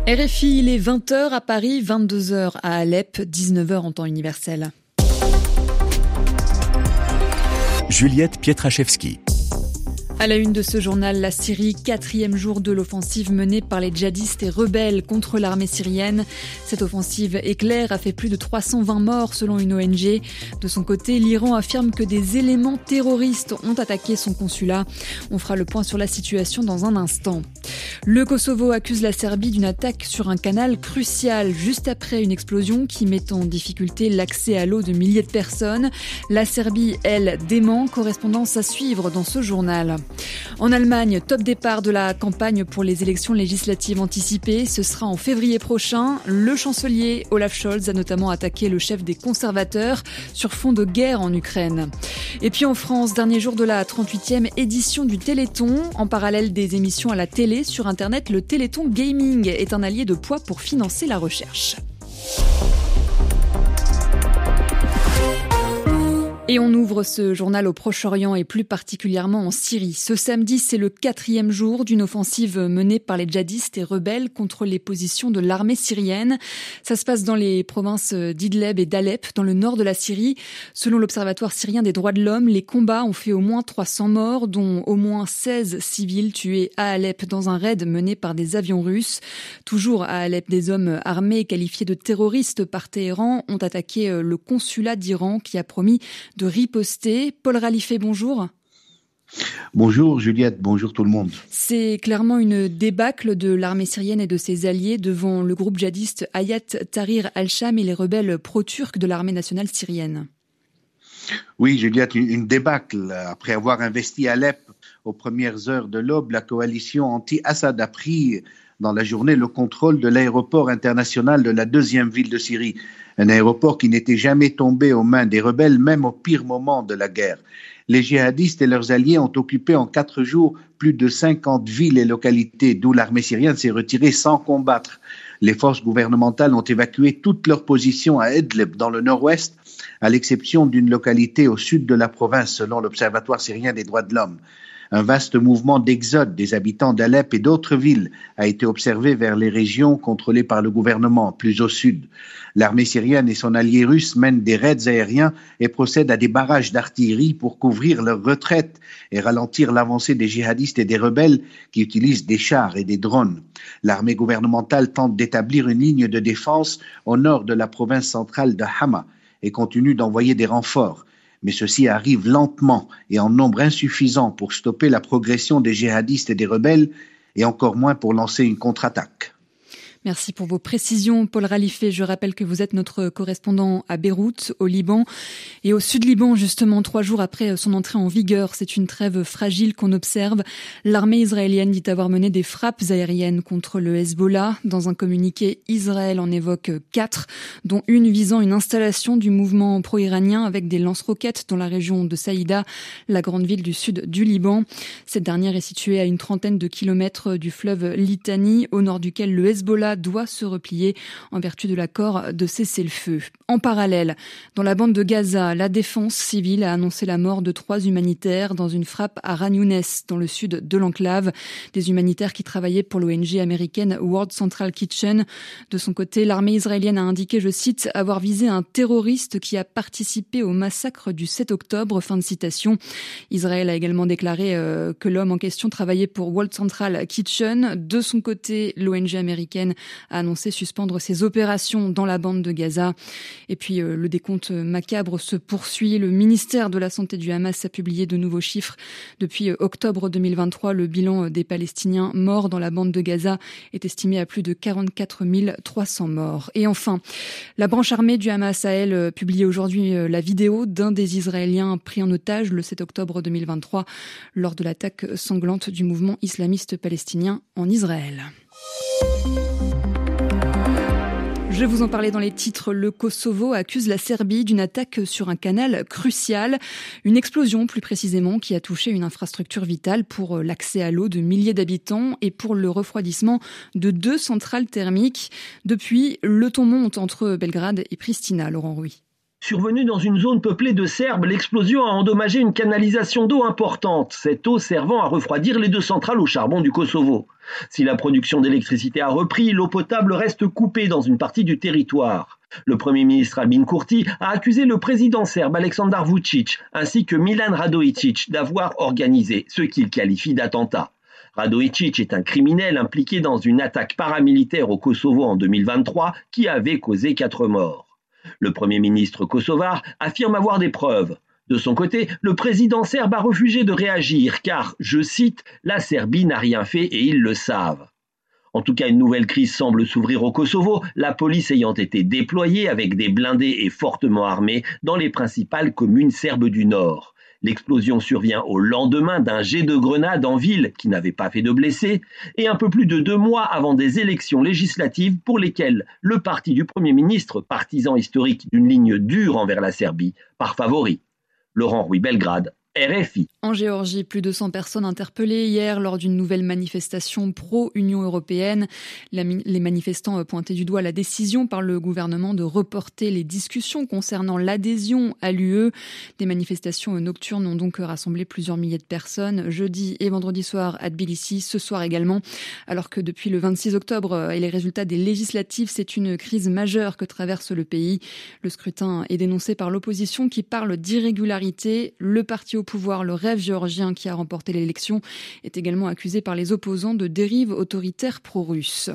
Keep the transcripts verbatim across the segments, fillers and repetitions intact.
R F I, il est vingt heures à Paris, vingt-deux heures à Alep, dix-neuf heures en temps universel. Juliette Pietraszewski. À la une de ce journal, la Syrie, quatrième jour de l'offensive menée par les djihadistes et rebelles contre l'armée syrienne. Cette offensive éclair a fait plus de trois cent vingt morts selon une O N G. De son côté, l'Iran affirme que des éléments terroristes ont attaqué son consulat. On fera le point sur la situation dans un instant. Le Kosovo accuse la Serbie d'une attaque sur un canal crucial juste après une explosion qui met en difficulté l'accès à l'eau de milliers de personnes. La Serbie, elle, dément. Correspondance à suivre dans ce journal. En Allemagne, top départ de la campagne pour les élections législatives anticipées. Ce sera en février prochain. Le chancelier Olaf Scholz a notamment attaqué le chef des conservateurs sur fond de guerre en Ukraine. Et puis en France, dernier jour de la trente-huitième édition du Téléthon. En parallèle des émissions à la télé, sur Internet, le Téléthon Gaming est un allié de poids pour financer la recherche. Et on ouvre ce journal au Proche-Orient et plus particulièrement en Syrie. Ce samedi, c'est le quatrième jour d'une offensive menée par les djihadistes et rebelles contre les positions de l'armée syrienne. Ça se passe dans les provinces d'Idleb et d'Alep, dans le nord de la Syrie. Selon l'Observatoire syrien des droits de l'homme, les combats ont fait au moins trois cents morts, dont au moins seize civils tués à Alep dans un raid mené par des avions russes. Toujours à Alep, des hommes armés qualifiés de terroristes par Téhéran ont attaqué le consulat d'Iran qui a promis de riposter. Paul Ralifé, bonjour. Bonjour Juliette, bonjour tout le monde. C'est clairement une débâcle de l'armée syrienne et de ses alliés devant le groupe djihadiste Hayat Tahrir al-Sham et les rebelles pro-turcs de l'armée nationale syrienne. Oui Juliette, une débâcle. Après avoir investi Alep aux premières heures de l'aube, la coalition anti-Assad a pris dans la journée le contrôle de l'aéroport international de la deuxième ville de Syrie. Un aéroport qui n'était jamais tombé aux mains des rebelles, même au pire moment de la guerre. Les djihadistes et leurs alliés ont occupé en quatre jours plus de cinquante villes et localités, d'où l'armée syrienne s'est retirée sans combattre. Les forces gouvernementales ont évacué toutes leurs positions à Idlib, dans le nord-ouest, à l'exception d'une localité au sud de la province, selon l'Observatoire syrien des droits de l'homme. Un vaste mouvement d'exode des habitants d'Alep et d'autres villes a été observé vers les régions contrôlées par le gouvernement, plus au sud. L'armée syrienne et son allié russe mènent des raids aériens et procèdent à des barrages d'artillerie pour couvrir leur retraite et ralentir l'avancée des djihadistes et des rebelles qui utilisent des chars et des drones. L'armée gouvernementale tente d'établir une ligne de défense au nord de la province centrale de Hama et continue d'envoyer des renforts. Mais ceci arrive lentement et en nombre insuffisant pour stopper la progression des djihadistes et des rebelles, et encore moins pour lancer une contre-attaque. Merci pour vos précisions, Paul Ralifé. Je rappelle que vous êtes notre correspondant à Beyrouth, au Liban. Et au sud-Liban, justement, trois jours après son entrée en vigueur, c'est une trêve fragile qu'on observe. L'armée israélienne dit avoir mené des frappes aériennes contre le Hezbollah. Dans un communiqué, Israël en évoque quatre, dont une visant une installation du mouvement pro-iranien avec des lance-roquettes dans la région de Saïda, la grande ville du sud du Liban. Cette dernière est située à une trentaine de kilomètres du fleuve Litani, au nord duquel le Hezbollah doit se replier en vertu de l'accord de cessez-le-feu. En parallèle, dans la bande de Gaza, la défense civile a annoncé la mort de trois humanitaires dans une frappe à Khan Younes, dans le sud de l'enclave. Des humanitaires qui travaillaient pour l'O N G américaine World Central Kitchen. De son côté, l'armée israélienne a indiqué, je cite, avoir visé un terroriste qui a participé au massacre du sept octobre. Fin de citation. Israël a également déclaré euh, que l'homme en question travaillait pour World Central Kitchen. De son côté, l'O N G américaine a annoncé suspendre ses opérations dans la bande de Gaza. Et puis euh, le décompte macabre se poursuit. Le ministère de la Santé du Hamas a publié de nouveaux chiffres. Depuis euh, octobre deux mille vingt-trois, le bilan des Palestiniens morts dans la bande de Gaza est estimé à plus de quarante-quatre mille trois cents morts. Et enfin, la branche armée du Hamas a, elle, euh, publié aujourd'hui euh, la vidéo d'un des Israéliens pris en otage le sept octobre deux mille vingt-trois lors de l'attaque sanglante du mouvement islamiste palestinien en Israël. Je vous en parlais dans les titres. Le Kosovo accuse la Serbie d'une attaque sur un canal crucial. Une explosion, plus précisément, qui a touché une infrastructure vitale pour l'accès à l'eau de milliers d'habitants et pour le refroidissement de deux centrales thermiques. Depuis, le ton monte entre Belgrade et Pristina, Laurent Rouy. Survenue dans une zone peuplée de Serbes, l'explosion a endommagé une canalisation d'eau importante, cette eau servant à refroidir les deux centrales au charbon du Kosovo. Si la production d'électricité a repris, l'eau potable reste coupée dans une partie du territoire. Le Premier ministre Albin Kurti a accusé le président serbe Aleksandar Vučić ainsi que Milan Radojičić d'avoir organisé ce qu'il qualifie d'attentat. Radojičić est un criminel impliqué dans une attaque paramilitaire au Kosovo en deux mille vingt-trois qui avait causé quatre morts. Le Premier ministre kosovar affirme avoir des preuves. De son côté, le président serbe a refusé de réagir car, je cite, « la Serbie n'a rien fait et ils le savent ». En tout cas, une nouvelle crise semble s'ouvrir au Kosovo, la police ayant été déployée avec des blindés et fortement armés dans les principales communes serbes du Nord. L'explosion survient au lendemain d'un jet de grenade en ville qui n'avait pas fait de blessés et un peu plus de deux mois avant des élections législatives pour lesquelles le parti du Premier ministre, partisan historique d'une ligne dure envers la Serbie, part favori. Laurent Rouy, Belgrade, R F I. En Géorgie, plus de cent personnes interpellées hier lors d'une nouvelle manifestation pro-Union européenne. La, les manifestants pointaient du doigt la décision par le gouvernement de reporter les discussions concernant l'adhésion à l'U E. Des manifestations nocturnes ont donc rassemblé plusieurs milliers de personnes jeudi et vendredi soir à Tbilissi, ce soir également. Alors que depuis le vingt-six octobre et les résultats des législatives, c'est une crise majeure que traverse le pays. Le scrutin est dénoncé par l'opposition qui parle d'irrégularité. Le parti au pouvoir, le Rêve géorgien qui a remporté l'élection, est également accusé par les opposants de dérive autoritaire pro-russe.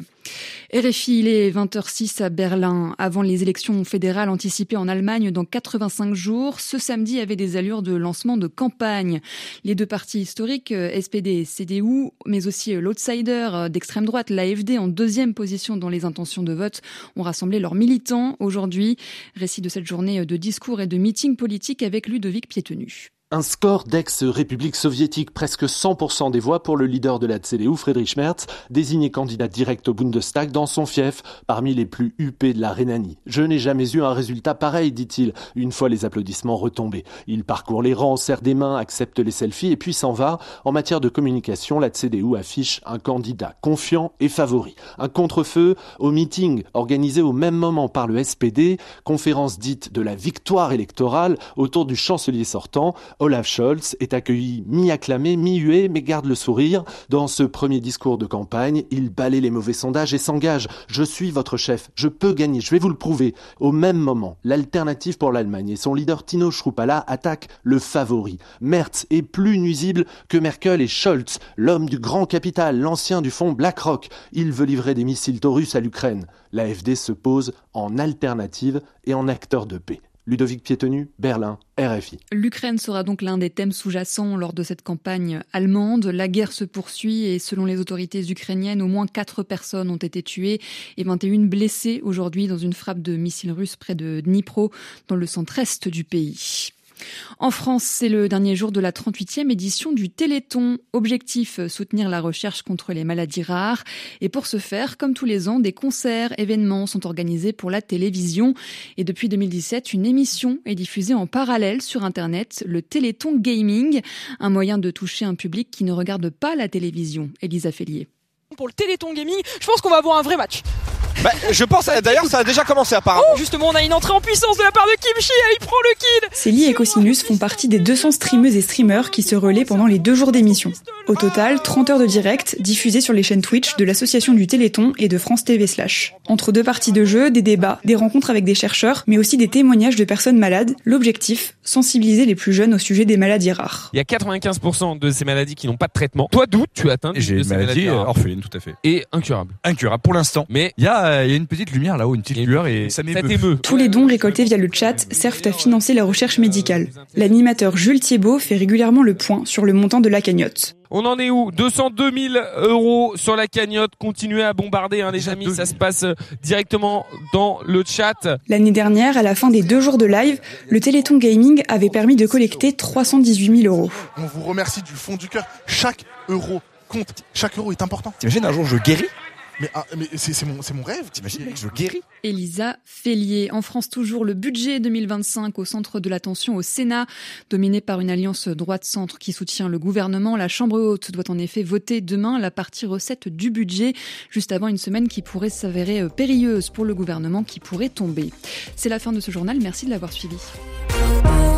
R F I, il est vingt heures zéro six à Berlin. Avant les élections fédérales anticipées en Allemagne dans quatre-vingt-cinq jours, ce samedi avait des allures de lancement de campagne. Les deux partis historiques, S P D et C D U, mais aussi l'outsider d'extrême droite, l'A F D, en deuxième position dans les intentions de vote, ont rassemblé leurs militants aujourd'hui. Récit de cette journée de discours et de meetings politiques avec Ludovic Piétenu. Un score d'ex-république soviétique, presque cent pour cent des voix pour le leader de la C D U, Friedrich Merz, désigné candidat direct au Bundestag dans son fief, parmi les plus huppés de la Rhénanie. « Je n'ai jamais eu un résultat pareil », dit-il, une fois les applaudissements retombés. Il parcourt les rangs, serre des mains, accepte les selfies et puis s'en va. En matière de communication, la C D U affiche un candidat confiant et favori. Un contre-feu au meeting organisé au même moment par le S P D, conférence dite de la victoire électorale autour du chancelier sortant. Olaf Scholz est accueilli mi-acclamé, mi-hué, mais garde le sourire. Dans ce premier discours de campagne, il balaie les mauvais sondages et s'engage. « Je suis votre chef, je peux gagner, je vais vous le prouver ». Au même moment, l'alternative pour l'Allemagne et son leader Tino Schruppala attaquent le favori. Merz est plus nuisible que Merkel et Scholz, l'homme du grand capital, l'ancien du fonds BlackRock. Il veut livrer des missiles Taurus à l'Ukraine. L'A F D se pose en alternative et en acteur de paix. Ludovic Piétenu, Berlin, R F I. L'Ukraine sera donc l'un des thèmes sous-jacents lors de cette campagne allemande. La guerre se poursuit et selon les autorités ukrainiennes, au moins quatre personnes ont été tuées et vingt et une blessées aujourd'hui dans une frappe de missiles russes près de Dnipro, dans le centre-est du pays. En France, c'est le dernier jour de la trente-huitième édition du Téléthon. Objectif, soutenir la recherche contre les maladies rares. Et pour ce faire, comme tous les ans, des concerts, événements sont organisés pour la télévision. Et depuis deux mille dix-sept, une émission est diffusée en parallèle sur Internet, le Téléthon Gaming, un moyen de toucher un public qui ne regarde pas la télévision. Elisa Fellier. Pour le Téléthon Gaming, je pense qu'on va avoir un vrai match. Bah, je pense, d'ailleurs, ça a déjà commencé apparemment. Oh, justement, on a une entrée en puissance de la part de Kimchi, il prend le kill. Célie et Cosinus font partie des deux cents streameuses et streamers qui se relaient pendant les deux jours d'émission. Au total, trente heures de direct diffusées sur les chaînes Twitch de l'association du Téléthon et de France T V Slash. Entre deux parties de jeu, des débats, des rencontres avec des chercheurs, mais aussi des témoignages de personnes malades. L'objectif, sensibiliser les plus jeunes au sujet des maladies rares. Il y a quatre-vingt-quinze pour cent de ces maladies qui n'ont pas de traitement. Toi, d'où tu atteins J'ai une maladie orpheline, tout à fait. Et incurable. Incurable pour l'instant. Mais il y a, il y a une petite lumière là-haut, une petite lueur et ça m'émeut. Tous les dons récoltés via le chat servent à financer la recherche médicale. L'animateur Jules Thiebaud fait régulièrement le point sur le montant de la cagnotte. On en est où? deux cent deux mille euros sur la cagnotte. Continuez à bombarder, hein, les amis. Ça se passe directement dans le chat. L'année dernière, à la fin des deux jours de live, le Téléthon Gaming avait permis de collecter trois cent dix-huit mille euros. On vous remercie du fond du cœur. Chaque euro compte. Chaque euro est important. T'imagines, un jour, je guéris Mais, ah, mais c'est, c'est, mon, c'est mon rêve, t'imagines, mec, je guéris. Elisa Félier. En France, toujours le budget deux mille vingt-cinq au centre de l'attention au Sénat. Dominé par une alliance droite-centre qui soutient le gouvernement, la Chambre haute doit en effet voter demain la partie recette du budget, juste avant une semaine qui pourrait s'avérer périlleuse pour le gouvernement, qui pourrait tomber. C'est la fin de ce journal, merci de l'avoir suivi.